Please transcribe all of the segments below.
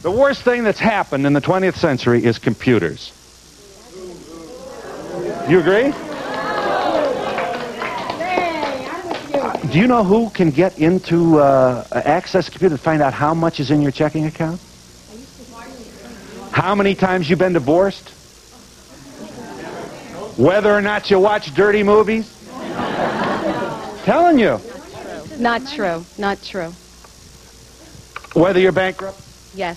The worst thing that's happened in the 20th century is computers. You agree? Do you know who can get into access a computer to find out how much is in your checking account? How many times you've been divorced? Whether or not you watch dirty movies? Telling you. Not true. Not true. Whether you're bankrupt? Yes.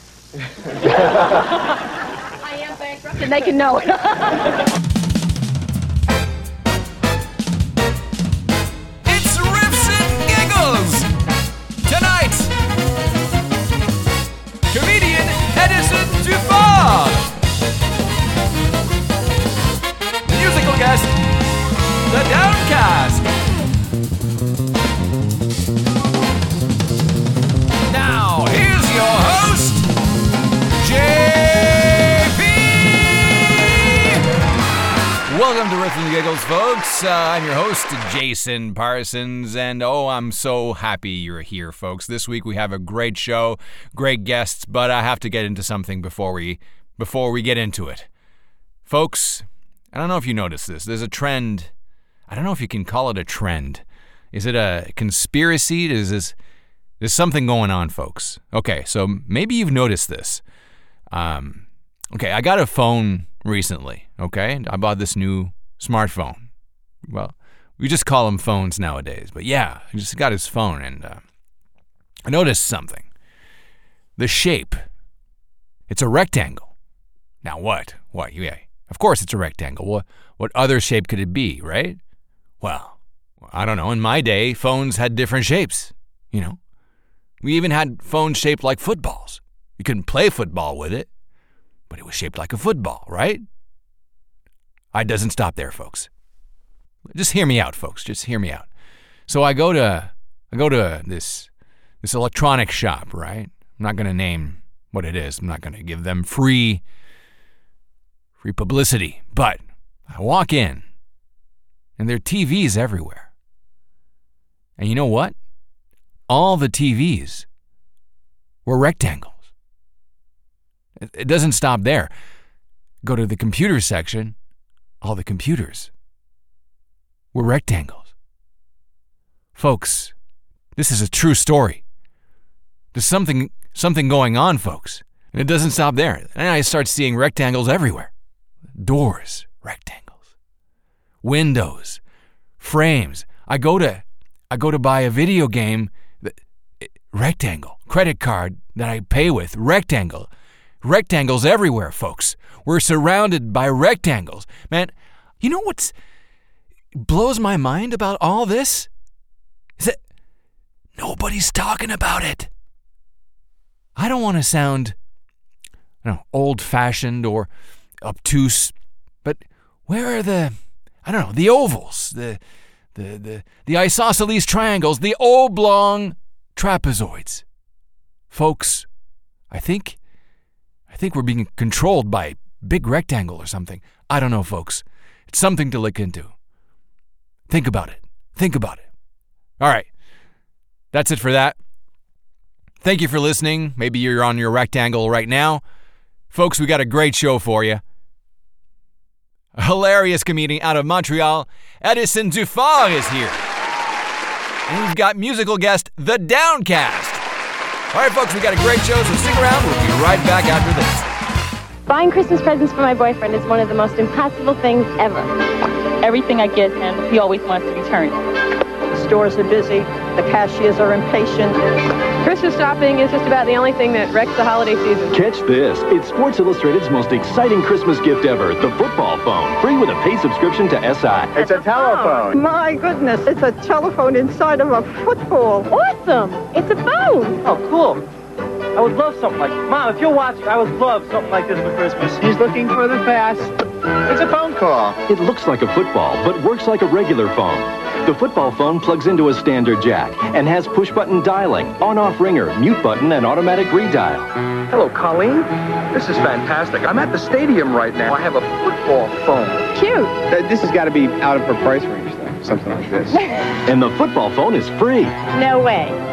I am bankrupt and they can know it. It's Riffs and Giggles! Tonight, comedian Edison Dufar. Musical guest, The Downcast. Now, here's your host, JP! Welcome to Riffs and Giggles, folks. I'm your host, Jason Parsons, and I'm so happy you're here, folks. This week we have a great show, great guests, but I have to get into something before we get into it. Folks, I don't know if you noticed this. There's a trend. I don't know if you can call it a trend. Is it a conspiracy? There's something going on, folks. Okay, so maybe you've noticed this. Okay, I got a phone recently, okay? I bought this new smartphone. Well, we just call them phones nowadays. But yeah, I just got his phone, and I noticed something. The shape. It's a rectangle. Now what? Yeah. Of course it's a rectangle. What other shape could it be, right? Well, I don't know. In my day, phones had different shapes, you know. We even had phones shaped like footballs. You couldn't play football with it, but it was shaped like a football, right? It doesn't stop there, folks. Just hear me out, folks. Just hear me out. So I go to this electronic shop, right? I'm not going to name what it is. I'm not going to give them free publicity. But I walk in, and there are TVs everywhere. And you know what? All the TVs were rectangles. It doesn't stop there. Go to the computer section, all the computers were rectangles. Folks, this is a true story. There's something going on, folks. And it doesn't stop there. And I start seeing rectangles everywhere. Doors, rectangles. Windows, frames. I go to buy a video game, rectangle. Credit card that I pay with, rectangle. Rectangles everywhere, folks. We're surrounded by rectangles. Man, you know what blows my mind about all this? Is that nobody's talking about it. I don't want to sound, old-fashioned or obtuse, but where are the ovals, the isosceles triangles, the oblong trapezoids? Folks, I think we're being controlled by big rectangle or something. I don't know, folks. It's something to look into. Think about it. All right. That's it for that. Thank you for listening. Maybe you're on your rectangle right now. Folks, we got a great show for you. A hilarious comedian out of Montreal, Edison Dufar, is here. And we've got musical guest, The Downcast. All right, folks, we got a great show, so stick around. We'll be right back after this. Buying Christmas presents for my boyfriend is one of the most impossible things ever. Everything I get him, he always wants to return it. The stores are busy. The cashiers are impatient. Christmas shopping is just about the only thing that wrecks the holiday season. Catch this. It's Sports Illustrated's most exciting Christmas gift ever, the football phone. Free with a paid subscription to SI. It's a telephone. My goodness, it's a telephone inside of a football. Awesome! It's a phone! Oh, cool. I would love something like this. Mom, if you're watching, I would love something like this for Christmas. He's looking for the fast. It's a phone call. It looks like a football, but works like a regular phone. The football phone plugs into a standard jack and has push-button dialing, on-off ringer, mute button, and automatic redial. Hello, Colleen. This is fantastic. I'm at the stadium right now. I have a football phone. Cute. This has got to be out of her price range, though. Something like this. And the football phone is free. No way.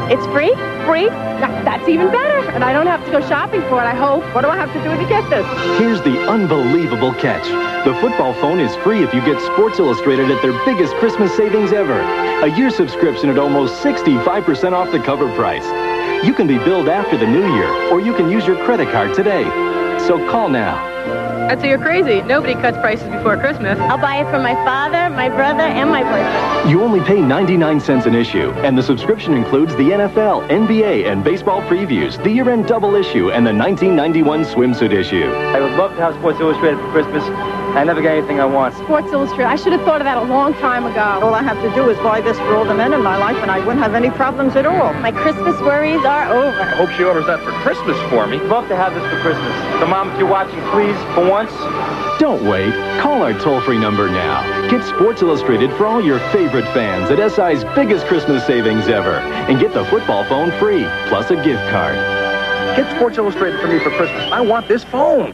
It's free? Free? That's even better. And I don't have to go shopping for it, I hope. What do I have to do to get this? Here's the unbelievable catch. The football phone is free if you get Sports Illustrated at their biggest Christmas savings ever. A year subscription at almost 65% off the cover price. You can be billed after the new year, or you can use your credit card today. So call now. I'd say you're crazy. Nobody cuts prices before Christmas. I'll buy it for my father, my brother, and my boyfriend. You only pay 99 cents an issue, and the subscription includes the NFL, NBA, and baseball previews, the year-end double issue, and the 1991 swimsuit issue. I would love to have Sports Illustrated for Christmas. I never get anything I want. Sports Illustrated. I should have thought of that a long time ago. All I have to do is buy this for all the men in my life, and I wouldn't have any problems at all. My Christmas worries are over. I hope she orders that for Christmas for me. I'd love to have this for Christmas. So, Mom, if you're watching, please, for once. Don't wait. Call our toll-free number now. Get Sports Illustrated for all your favorite fans at SI's biggest Christmas savings ever. And get the football phone free, plus a gift card. Get Sports Illustrated for me for Christmas. I want this phone.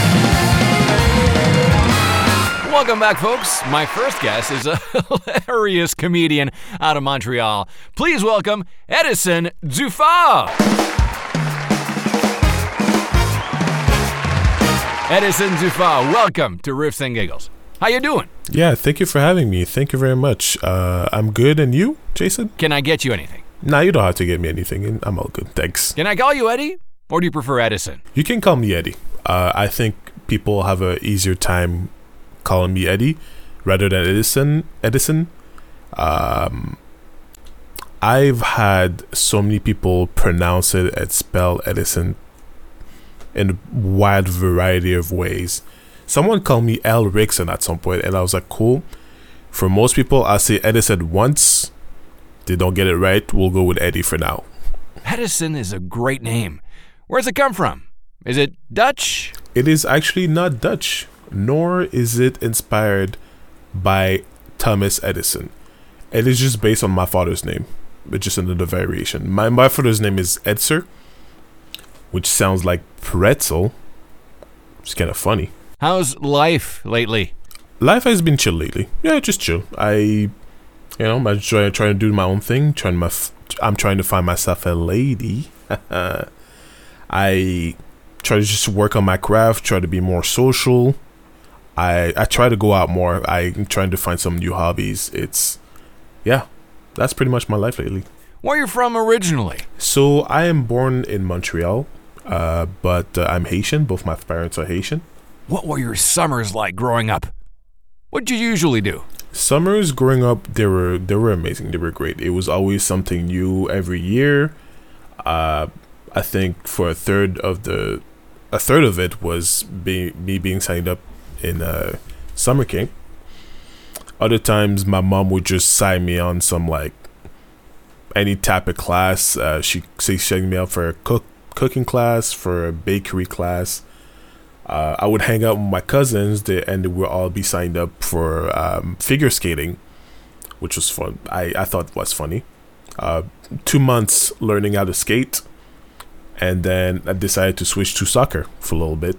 Welcome back, folks. My first guest is a hilarious comedian out of Montreal. Please welcome Edison Dufort. Edison Dufort, welcome to Riffs and Giggles. How you doing? Yeah, thank you for having me. Thank you very much. I'm good, and you, Jason? Can I get you anything? Nah, you don't have to get me anything, and I'm all good, thanks. Can I call you Eddie, or do you prefer Edison? You can call me Eddie. I think people have a easier time calling me Eddie rather than Edison. I've had so many people pronounce it and spell Edison in a wide variety of ways. Someone called me L. Rickson at some point, and I was like, cool. For most people, I say Edison once. They don't get it right. We'll go with Eddie for now. Edison is a great name. Where's it come from? Is it Dutch? It is actually not Dutch, nor is it inspired by Thomas Edison. It is just based on my father's name. It's just another variation. My father's name is Edser, which sounds like pretzel. It's kind of funny. How's life lately? Life has been chill lately. Yeah, just chill. I'm trying to do my own thing. I'm trying to find myself a lady. I try to just work on my craft, try to be more social. I try to go out more. I'm trying to find some new hobbies. That's pretty much my life lately. Where are you from originally? So I am born in Montreal, but I'm Haitian. Both my parents are Haitian. What were your summers like growing up? What did you usually do? Summers growing up, they were amazing. They were great. It was always something new every year. I think for a third of it was me being signed up in summer camp. Other times, my mom would just sign me on some any type of class. She signed me up for a cooking class, for a bakery class. I would hang out with my cousins, and they would all be signed up for figure skating, which was fun. I thought it was funny. 2 months learning how to skate, and then I decided to switch to soccer for a little bit.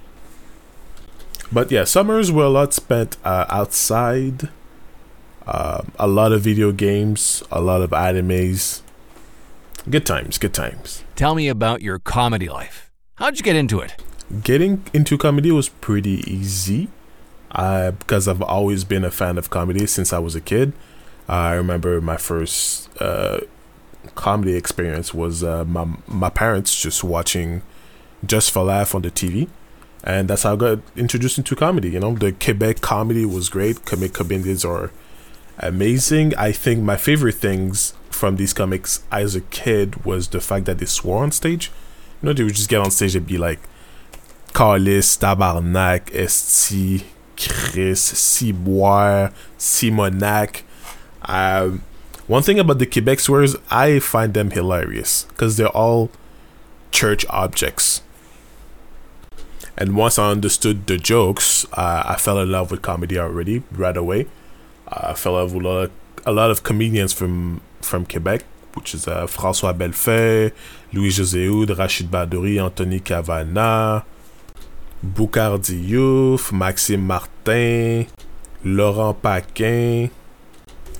But yeah, summers were a lot spent outside. A lot of video games, a lot of animes. Good times. Tell me about your comedy life. How'd you get into it? Getting into comedy was pretty easy because I've always been a fan of comedy since I was a kid. I remember my first comedy experience was my parents just watching Just for Laugh on the TV. And that's how I got introduced into comedy. The Quebec comedy was great. Comic comedians are amazing. I think my favorite things from these comics as a kid was the fact that they swore on stage. They would just get on stage and be like, Carlis, Tabarnak, Esti, Chris, Ciboire, Simonac. One thing about the Quebec swears, I find them hilarious because they're all church objects. And once I understood the jokes, I fell in love with comedy already right away. I fell in love with a lot of comedians from Quebec, which is François Bellefeuille, Louis-José Houd, Rachid Badouri, Anthony Cavana, Boucard Diouf, Maxime Martin, Laurent Paquin.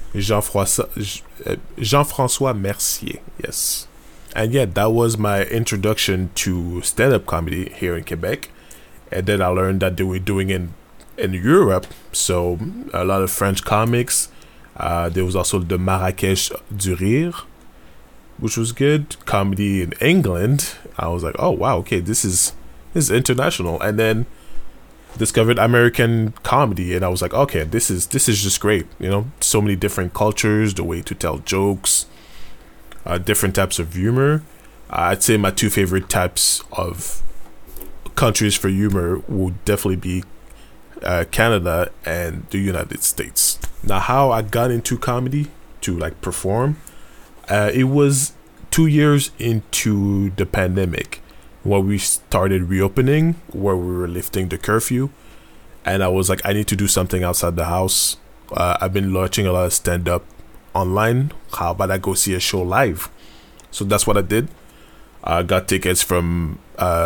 Jean-François Mercier. Yes. And yeah, that was my introduction to stand-up comedy here in Quebec. And then I learned that they were doing in Europe. So a lot of French comics. There was also the Marrakech du Rire, which was good. Comedy in England. I was like, oh wow, okay, this is international. And then discovered American comedy, and I was like, okay, this is just great. You know, so many different cultures, the way to tell jokes, different types of humor. I'd say my two favorite types of countries for humor would definitely be Canada and the United States. Now, how I got into comedy to like perform, it was 2 years into the pandemic where we started reopening, where we were lifting the curfew, and I was like, I need to do something outside the house. I've been watching a lot of stand-up online. How about I go see a show live? So that's what I did. I got tickets from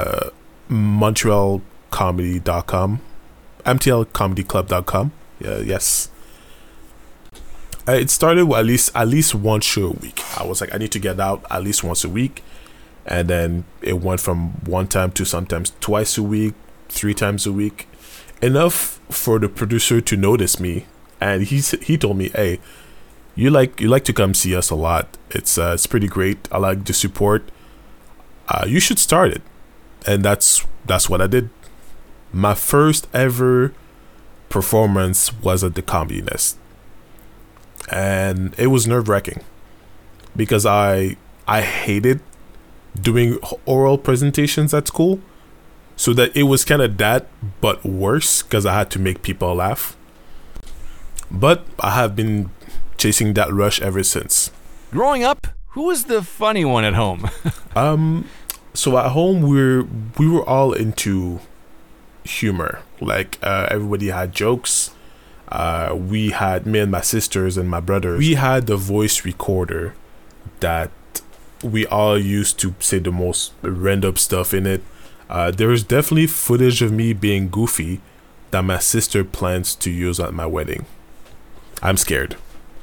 MontrealComedy.com, MTLComedyClub.com. Yes. It started with at least one show a week. I was like, I need to get out at least once a week. And then it went from one time to sometimes twice a week, 3 times a week. Enough for the producer to notice me. And he told me, hey, you like to come see us a lot. It's pretty great. I like the support. You should start it. And that's what I did. My first ever performance was at the Comedy Nest. And it was nerve-wracking because I hated doing oral presentations at school, so that it was kind of that but worse because I had to make people laugh. But I have been chasing that rush ever since. Growing up, who was the funny one at home? So at home we were all into humor. Like everybody had jokes. We had, me and my sisters and my brother, we had the voice recorder that we all used to say the most random stuff in it. There is definitely footage of me being goofy that my sister plans to use at my wedding. I'm scared.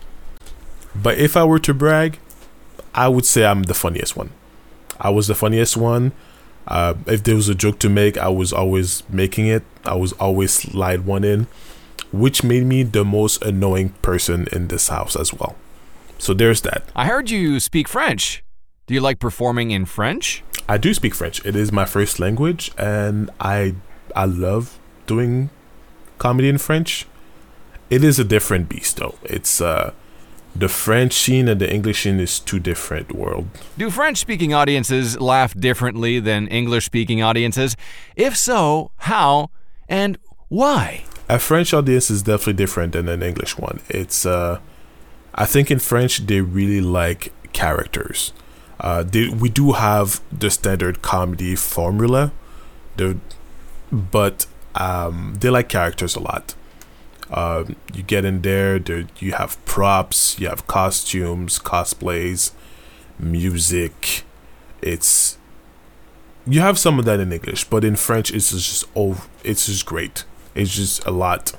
But if I were to brag, I would say I'm the funniest one. I was the funniest one. If there was a joke to make, I was always making it. I was always slide one in, which made me the most annoying person in this house as well. So there's that. I heard you speak French. Do you like performing in French? I do speak French. It is my first language, and I love doing comedy in French. It is a different beast, though. It's the French scene and the English scene is two different worlds. Do French-speaking audiences laugh differently than English-speaking audiences? If so, how and why? A French audience is definitely different than an English one. It's I think in French they really like characters. We do have the standard comedy formula, but they like characters a lot. You get in there, you have props, you have costumes, cosplays, music. You have some of that in English, but in French it's just great. It's just a lot.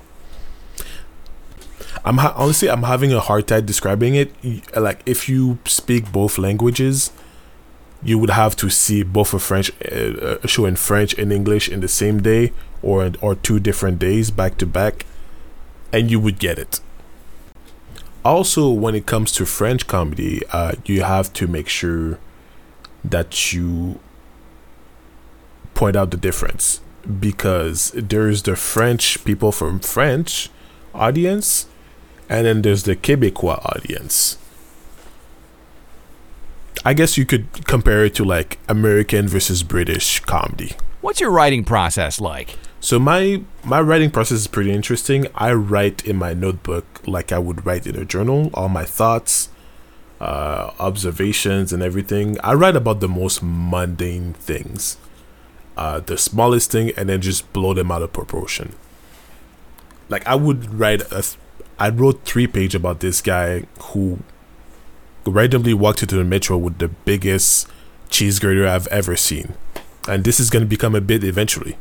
Honestly, I'm having a hard time describing it. Like, if you speak both languages, you would have to see both a show in French and English in the same day, or 2 different days back to back, and you would get it. Also, when it comes to French comedy, you have to make sure that you point out the difference, because there's the French people from French audience, and then there's the Québécois audience. I guess you could compare it to like American versus British comedy. What's your writing process like? So my writing process is pretty interesting. I write in my notebook like I would write in a journal, all my thoughts, observations and everything. I write about the most mundane things, the smallest thing, and then just blow them out of proportion. Like I wrote 3-page about this guy who randomly walked into the metro with the biggest cheese grater I've ever seen. And this is going to become a bit eventually.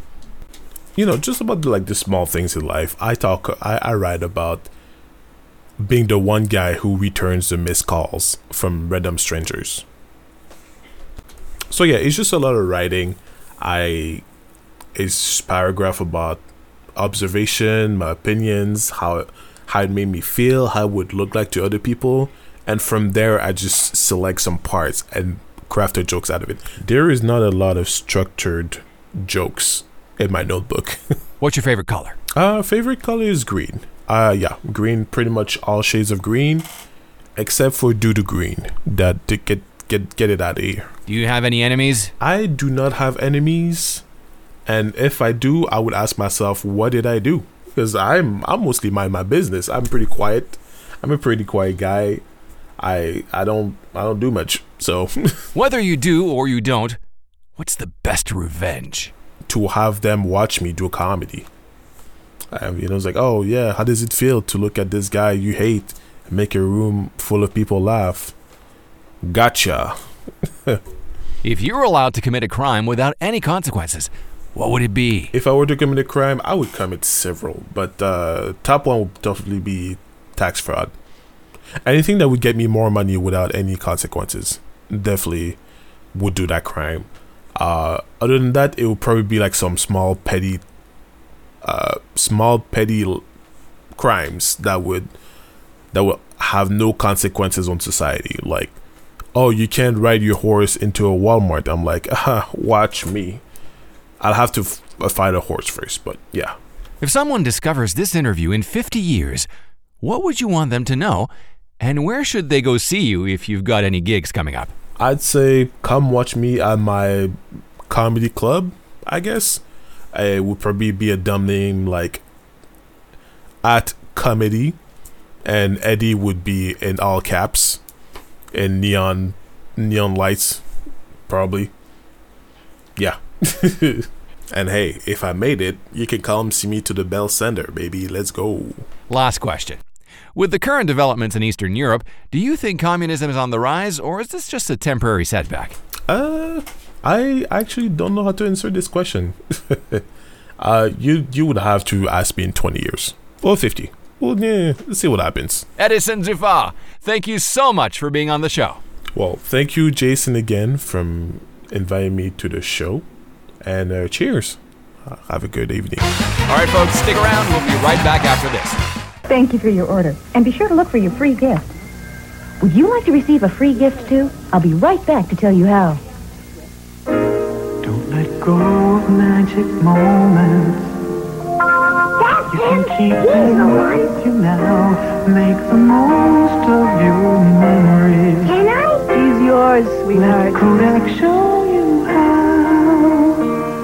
You know, just about the small things in life. I write about being the one guy who returns the missed calls from random strangers. So yeah, it's just a lot of writing. It's paragraph about observation, my opinions, how it made me feel, how it would look like to other people, and from there I just select some parts and craft the jokes out of it. There is not a lot of structured jokes in my notebook. What's your favorite color? Favorite color is green. Green, pretty much all shades of green, except for doo-doo green. That get it out of here. Do you have any enemies? I do not have enemies, and if I do, I would ask myself, what did I do? Because I'm mostly mind my business. I'm pretty quiet. I'm a pretty quiet guy. I don't do much. So whether you do or you don't, what's the best revenge? To have them watch me do comedy. It's like, oh yeah, how does it feel to look at this guy you hate and make a room full of people laugh? Gotcha. If you were allowed to commit a crime without any consequences, what would it be? If I were to commit a crime, I would commit several, but top one would definitely be tax fraud. Anything that would get me more money without any consequences, definitely would do that crime. Other than that, it would probably be like some small petty crimes that would have no consequences on society. Like, oh, you can't ride your horse into a Walmart. I'm like, watch me. I'll have to fight a horse first, but yeah. If someone discovers this interview in 50 years, what would you want them to know? And where should they go see you if you've got any gigs coming up? I'd say come watch me at my comedy club, I guess. It would probably be a dumb name like at comedy, and Eddie would be in all caps and neon lights, probably. Yeah. And hey, if I made it, you can come see me to the Bell Center, baby. Let's go. Last question. With the current developments in Eastern Europe, do you think communism is on the rise, or is this just a temporary setback? I actually don't know how to answer this question. You would have to ask me in 20 years. Or 50. Well, yeah, let's see what happens. Edison Zuffa, thank you so much for being on the show. Well, thank you, Jason, again, for inviting me to the show. And cheers. Have a good evening. All right, folks, stick around. We'll be right back after this. Thank you for your order. And be sure to look for your free gift. Would you like to receive a free gift, too? I'll be right back to tell you how. Don't let go of magic moments. You can keep them with you now. Make the most of your memories. Can I? He's yours, sweetheart. Let Kodak show you how.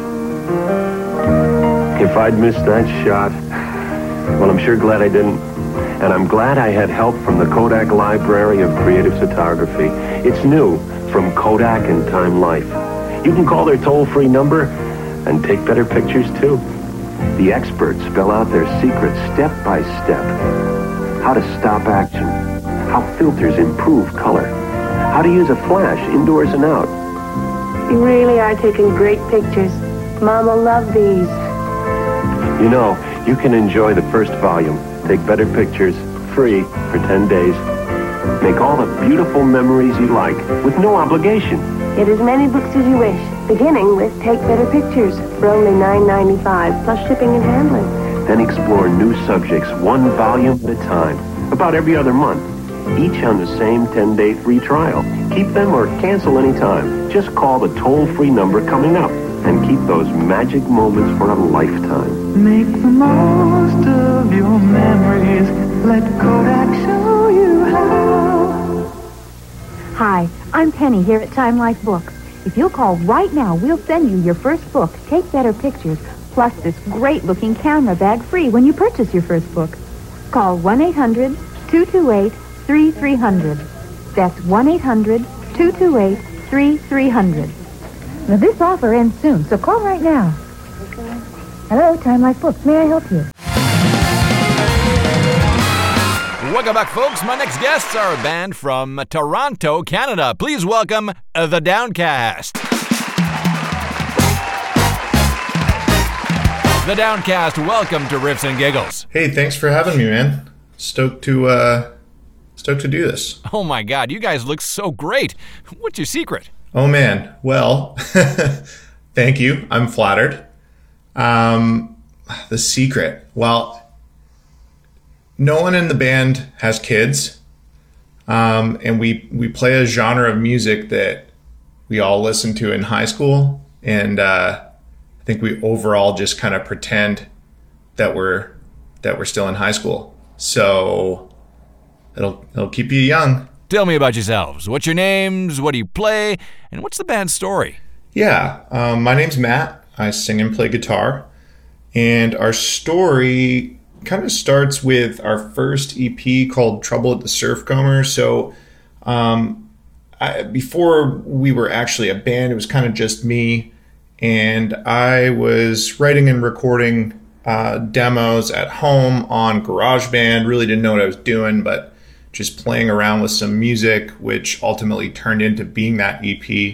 If I'd missed that shot, well, I'm sure glad I didn't. And I'm glad I had help from the Kodak Library of Creative Photography. It's new from Kodak and Time Life. You can call their toll-free number and take better pictures, too. The experts spell out their secrets step by step. How to stop action. How filters improve color. How to use a flash indoors and out. You really are taking great pictures. Mom will love these. You know, you can enjoy the first volume, take better pictures, free for 10 days. Make all the beautiful memories you like, with no obligation. Get as many books as you wish, beginning with Take Better Pictures for only $9.95, plus shipping and handling. Then explore new subjects, one volume at a time, about every other month, each on the same 10-day free trial. Keep them or cancel anytime. Just call the toll-free number coming up and keep those magic moments for a lifetime. Make the most of your memories. Let Kodak show you how. Hi, I'm Penny here at Time Life Books. If you'll call right now, we'll send you your first book, Take Better Pictures, plus this great-looking camera bag free when you purchase your first book. Call 1-800-228-3300. That's 1-800-228-3300. Now, this offer ends soon, so call right now. Hello, Time Life Books. May I help you? Welcome back, folks. My next guests are a band from Toronto, Canada. Please welcome The Downcast. The Downcast, welcome to Riffs and Giggles. Hey, thanks for having me, man. Stoked to do this. Oh my God, you guys look so great. What's your secret? Oh man, well, thank you. I'm flattered. The secret. Well, no one in the band has kids. And we play a genre of music that we all listened to in high school. And I think we overall just kind of pretend that we're still in high school. So it'll keep you young. Tell me about yourselves. What's your names? What do you play? And what's the band's story? Yeah, my name's Matt. I sing and play guitar. And our story kind of starts with our first EP called Trouble at the Surfcomber. So before we were actually a band, it was kind of just me. And I was writing and recording demos at home on GarageBand. Really didn't know what I was doing, but just playing around with some music, which ultimately turned into being that EP.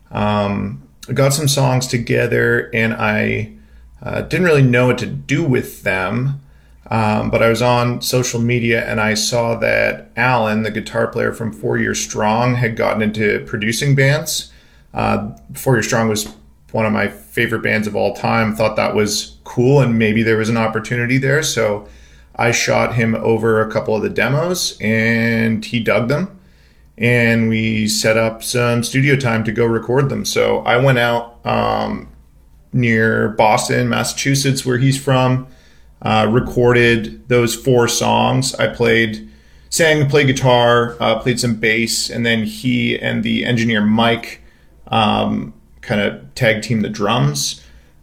I got some songs together, and I didn't really know what to do with them. But I was on social media, and I saw that Alan, the guitar player from 4 Year Strong, had gotten into producing bands. 4 Year Strong was one of my favorite bands of all time. Thought that was cool, and maybe there was an opportunity there. So I shot him over a couple of the demos, and he dug them. And we set up some studio time to go record them. So I went out near Boston, Massachusetts, where he's from, recorded those 4 songs. I sang, played guitar, played some bass, and then he and the engineer Mike kind of tag team the drums.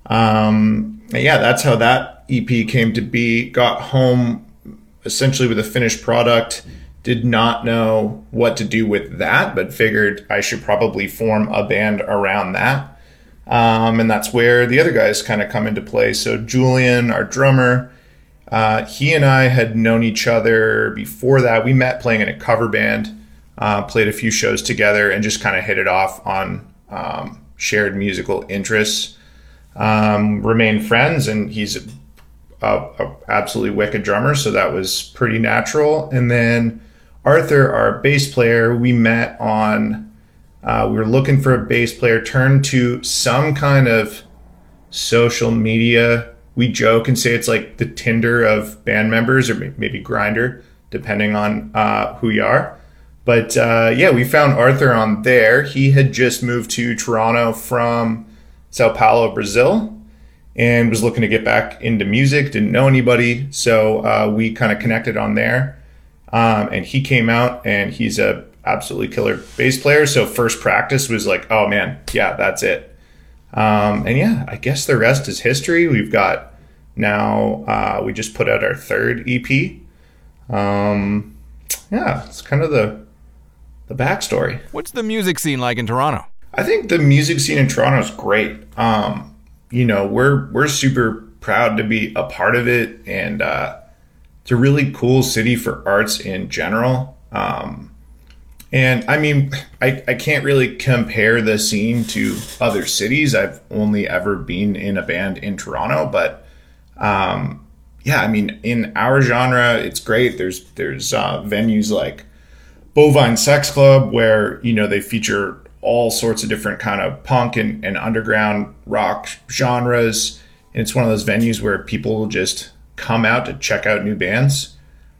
Yeah, that's how that EP came to be. Got home essentially with a finished product. Did not know what to do with that, but figured I should probably form a band around that. And that's where the other guys kind of come into play. So Julian, our drummer, he and I had known each other before that. We met playing in a cover band, played a few shows together, and just kind of hit it off on shared musical interests. Remained friends, and he's a absolutely wicked drummer, so that was pretty natural. And then Arthur, our bass player, we met on, we were looking for a bass player, turned to some kind of social media. We joke and say it's like the Tinder of band members, or maybe Grindr, depending on who you are. But yeah, we found Arthur on there. He had just moved to Toronto from Sao Paulo, Brazil, and was looking to get back into music, didn't know anybody. So we kind of connected on there. And he came out, and he's a absolutely killer bass player. So first practice was like, oh man, yeah, that's it. And yeah, I guess the rest is history. We've got now, we just put out our 3rd EP. Yeah, it's kind of the backstory. What's the music scene like in Toronto? I think the music scene in Toronto is great. You know, we're super proud to be a part of it, and it's a really cool city for arts in general. And I mean, I can't really compare the scene to other cities. I've only ever been in a band in Toronto, but yeah, I mean, in our genre, it's great. There's venues like Bovine Sex Club, where, you know, they feature all sorts of different kind of punk and underground rock genres. And it's one of those venues where people will just come out to check out new bands.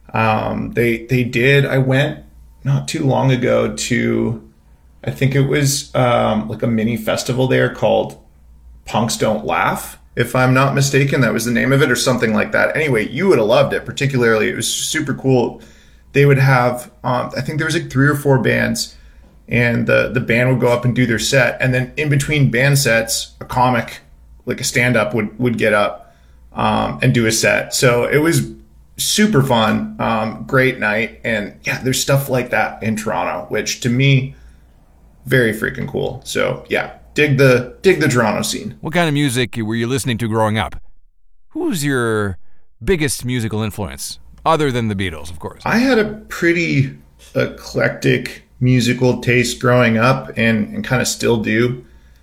I went not too long ago to, I think it was like a mini festival there called Punks Don't Laugh, if I'm not mistaken. That was the name of it, or something like that. Anyway, you would have loved it. Particularly, it was super cool. They would have, I think there was like 3 or 4 bands, and the band would go up and do their set. And then in between band sets, a comic, like a stand-up, would get up and do a set. So it was super fun, great night. And yeah, there's stuff like that in Toronto, which to me, very freaking cool. So yeah, dig the Toronto scene. What kind of music were you listening to growing up? Who's your biggest musical influence? Other than the Beatles, of course. I had a pretty eclectic musical taste growing up, and kind of still do.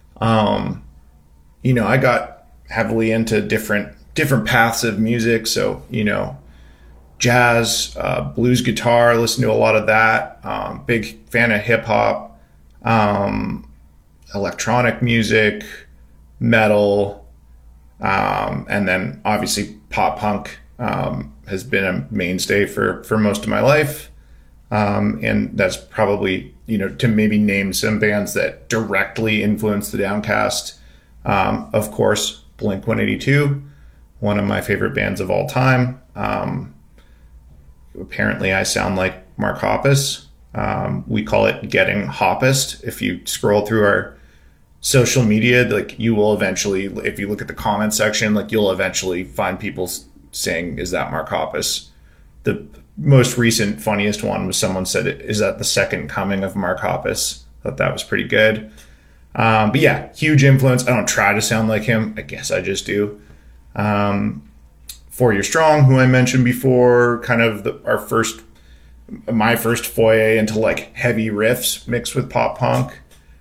You know, I got heavily into different paths of music. So, you know, jazz, blues guitar. Listen to a lot of that. Big fan of hip hop, electronic music, metal, and then obviously pop punk has been a mainstay for most of my life. And that's probably, to maybe name some bands that directly influenced the Downcast. Of course, Blink-182, one of my favorite bands of all time. Apparently I sound like Mark Hoppus. We call it getting Hoppist. If you scroll through our social media, like, you will eventually, if you look at the comment section, like, you'll eventually find people saying, is that Mark Hoppus? The most recent funniest one was someone said, is that the second coming of Mark Hoppus? Thought that was pretty good. But yeah, huge influence. I don't try to sound like him. I guess I just do. 4 Year Strong, who I mentioned before, kind of my first foray into like heavy riffs mixed with pop punk.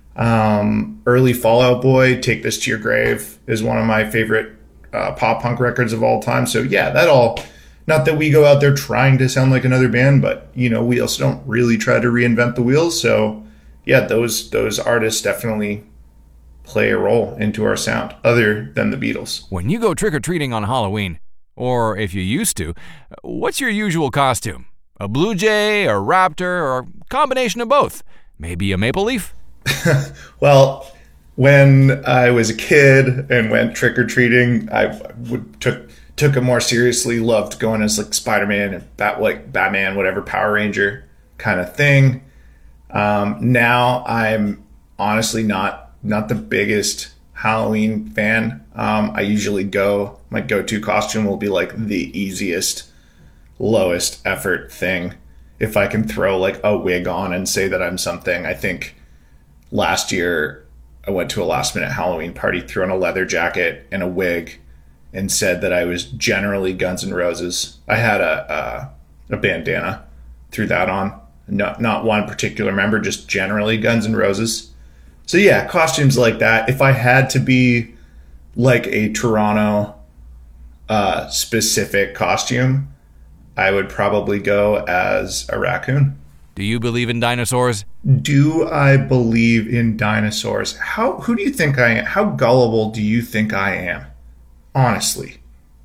Early Fall Out Boy, Take This to Your Grave, is one of my favorite pop punk records of all time. So yeah, that all, not that we go out there trying to sound like another band, but we also don't really try to reinvent the wheel. So yeah, those artists definitely play a role into our sound, other than the Beatles. When you go trick-or-treating on Halloween, or if you used to, what's your usual costume? A blue jay, a raptor, or a combination of both? Maybe a maple leaf? Well, when I was a kid and went trick-or-treating, I took it more seriously, loved going as like Spider-Man and Batman, whatever, Power Ranger kind of thing. Now I'm honestly not the biggest Halloween fan. I usually my go-to costume will be like the easiest, lowest effort thing. If I can throw like a wig on and say that I'm something. I think last year I went to a last minute Halloween party, threw on a leather jacket and a wig, and said that I was generally Guns N' Roses. I had a bandana, threw that on. Not one particular member, just generally Guns N' Roses. So yeah, costumes like that. If I had to be like a Toronto specific costume, I would probably go as a raccoon. Do you believe in dinosaurs? Do I believe in dinosaurs? Who do you think I am? How gullible do you think I am? Honestly.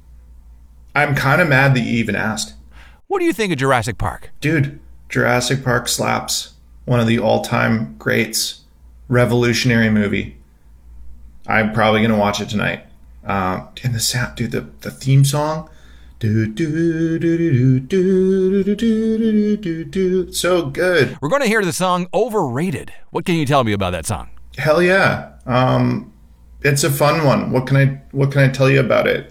I'm kind of mad that you even asked. What do you think of Jurassic Park? Dude, Jurassic Park slaps. One of the all-time greats. Revolutionary movie. I'm probably going to watch it tonight. And the sound, dude, the theme song. So good. We're going to hear the song Overrated. What can you tell me about that song? Hell yeah. It's a fun one. What can I tell you about it?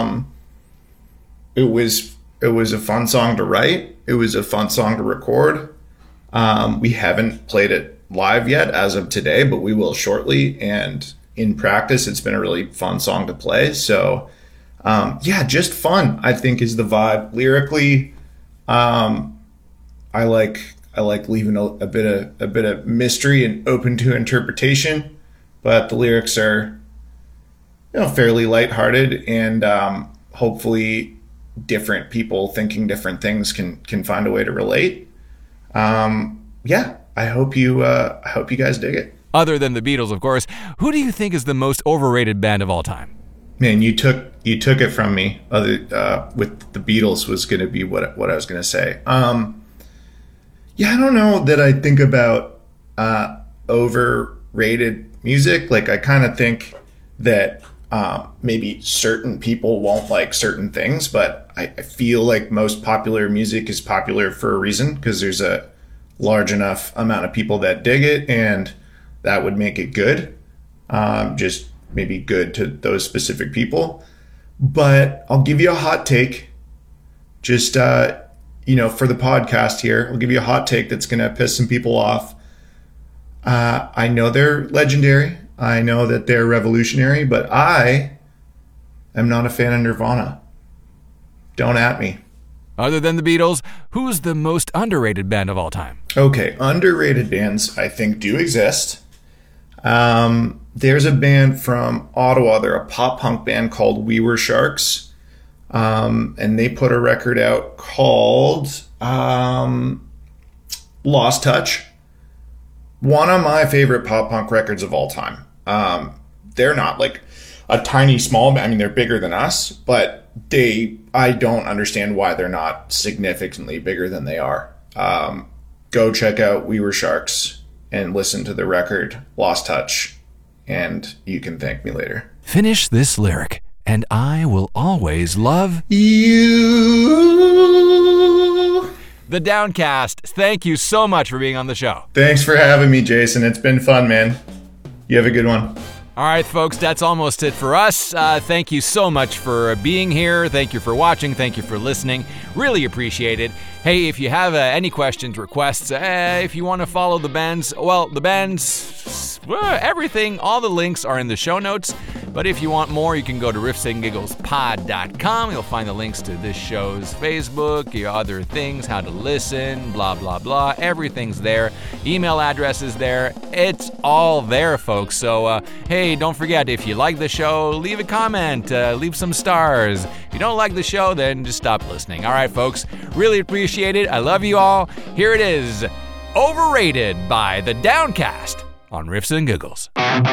It was a fun song to write. It was a fun song to record. We haven't played it live yet as of today, but we will shortly. And in practice, it's been a really fun song to play. So yeah, just fun, I think, is the vibe. Lyrically, I like leaving a bit of mystery and open to interpretation, but the lyrics are, fairly lighthearted, and hopefully different people thinking different things can find a way to relate. Yeah, I hope you guys dig it. Other than the Beatles, of course, who do you think is the most overrated band of all time? Man, you took it from me. With the Beatles was going to be what I was going to say. Yeah, I don't know that I think about overrated music. Like, I kind of think that maybe certain people won't like certain things, but I feel like most popular music is popular for a reason, because there's a large enough amount of people that dig it, and that would make it good. Just maybe good to those specific people. But I'll give you a hot take. Just, for the podcast here, I'll give you a hot take that's going to piss some people off. I know they're legendary. I know that they're revolutionary, but I am not a fan of Nirvana. Don't at me. Other than the Beatles, who's the most underrated band of all time? Okay, underrated bands I think do exist. There's a band from Ottawa. They're a pop punk band called We Were Sharks. and they put a record out called Lost Touch. One of my favorite pop punk records of all time. They're not like a tiny small, I mean, they're bigger than us, but I don't understand why they're not significantly bigger than they are. Go check out We Were Sharks and listen to the record Lost Touch, and you can thank me later. Finish this lyric, and I will always love you. The Downcast. Thank you so much for being on the show. Thanks for having me, Jason. It's been fun, man. You have a good one. All right, folks, that's almost it for us. Thank you so much for being here. Thank you for watching. Thank you for listening. Really appreciate it. Hey, if you have any questions, requests, if you want to follow the bands, everything, all the links are in the show notes. But if you want more, you can go to riffsandgiggles.pod.com. You'll find the links to this show's Facebook, your other things, how to listen, blah, blah, blah. Everything's there. Email address is there. It's all there, folks. So, hey, don't forget, if you like the show, leave a comment, leave some stars. If you don't like the show, then just stop listening. All right, folks, really appreciate it. I love you all. Here it is, Overrated by The Downcast on Riffs and Giggles.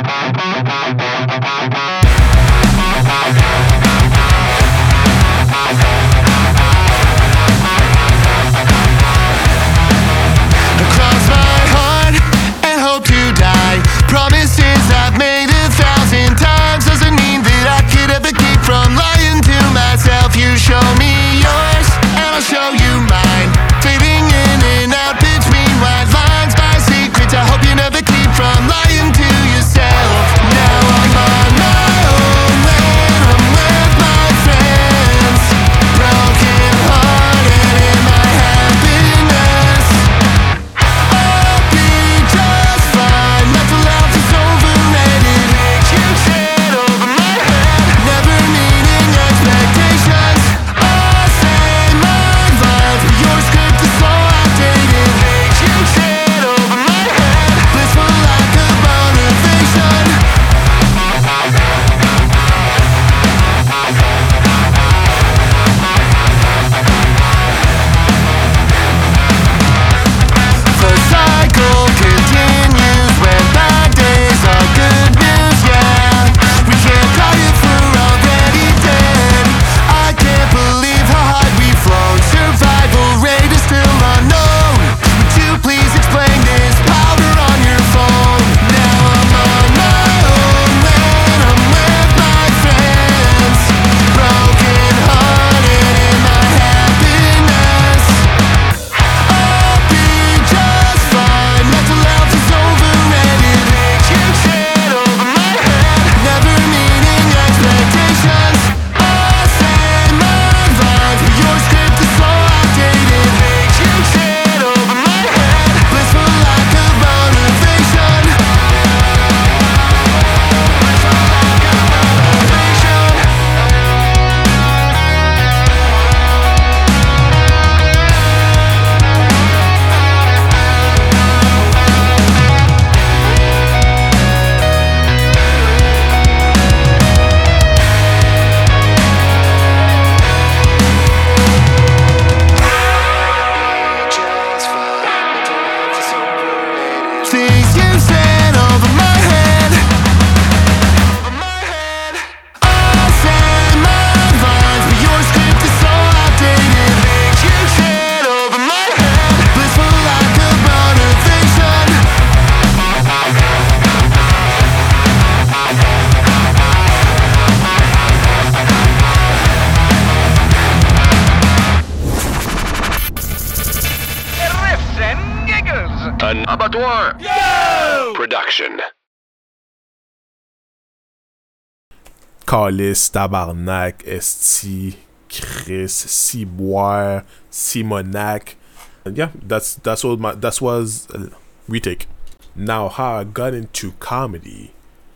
Cross my heart and hope to die. Promises I've made 1,000 times doesn't mean that I could ever keep from lying to myself. You show me yours and I'll show you mine. Fading in and out between white lines. My secrets I hope you never keep from lying to yourself. Now I'm on my own when I'm with my friends. Broken hearted in my happiness. I'll be just fine. Nothing else is overrated. You said over my head, never meeting expectations. I'll say my lines, but your script is so outdated. You said over my head, blissful lack of motivation. The cycle continues when bad days are good news, yeah. We can't die if we're already dead. I can't believe how high we've flown. Survival rate is still unknown. Would you please explain this powder on your phone? Now I'm on my own when I'm with my friends. Broken hearted in my happiness. I'll be just fine. Mental health is overrated. You said over my head, never meeting expectations. I'll say my lines, but your script is so outdated. You said over my head, blissful lack of motivation. Blissful lack of motivation. Things you said over my head. I'll say my lines, but your script is so outdated. You said over my head, blissful lack of motivation. Riffs and Giggles. An abattoir production. Calice, tabarnak, esti, Chris, Ciboire, Simonac. And yeah, that was retake. Now, how I got into comedy,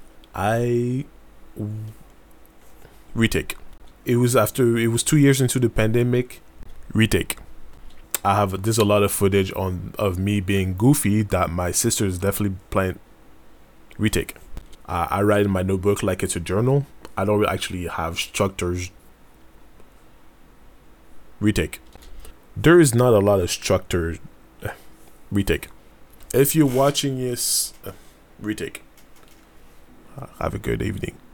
retake. It was 2 years into the pandemic. Retake. There's a lot of footage of me being goofy that my sister is definitely playing. Retake. I write in my notebook like it's a journal. I don't actually have structures Retake. There is not a lot of structure. Retake. If you're watching this, retake. Have a good evening.